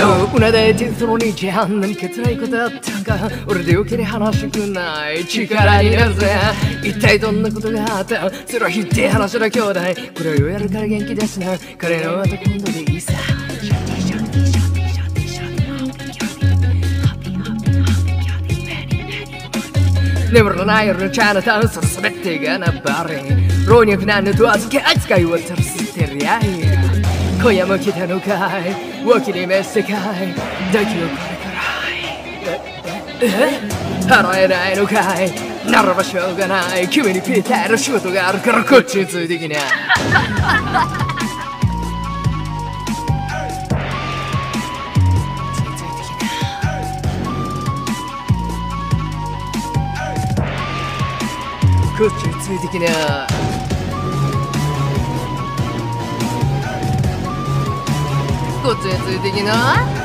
うなだいてその兄ちゃん何か辛いことあったんか俺でよけれ話してくんない力になるぜ一体どんなことがあったそれはひって話だ兄弟これをようやるから元気ですな彼の後今度でいいさ眠らない夜のチャイナタウンその全てがなバレン老若男女問わずけ扱い渡るステリアイ今夜も来たのかい脇に召してかいだけどこれくらい払えないのかいならばしょうがない君にぴったりの仕事があるからこっちについてきなこっちについてきなこっちについてきな